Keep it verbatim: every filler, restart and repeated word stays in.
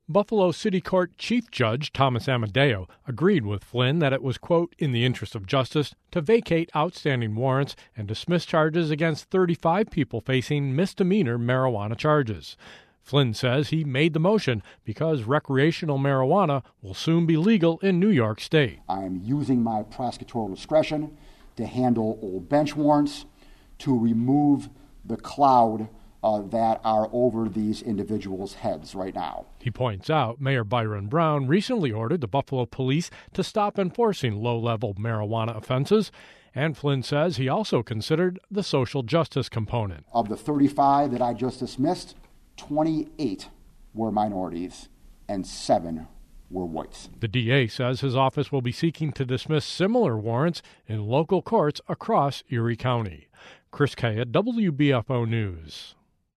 Buffalo City Court Chief Judge Thomas Amadeo agreed with Flynn that it was, quote, in the interest of justice to vacate outstanding warrants and dismiss charges against thirty-five people facing misdemeanor marijuana charges. Flynn says he made the motion because recreational marijuana will soon be legal in New York State. I'm using my prosecutorial discretion to handle old bench warrants to remove the cloud Uh, that are over these individuals' heads right now. He points out Mayor Byron Brown recently ordered the Buffalo Police to stop enforcing low-level marijuana offenses, and Flynn says he also considered the social justice component. Of the thirty-five that I just dismissed, twenty-eight were minorities and seven were whites. The D A says his office will be seeking to dismiss similar warrants in local courts across Erie County. Chris Kaya, W B F O News.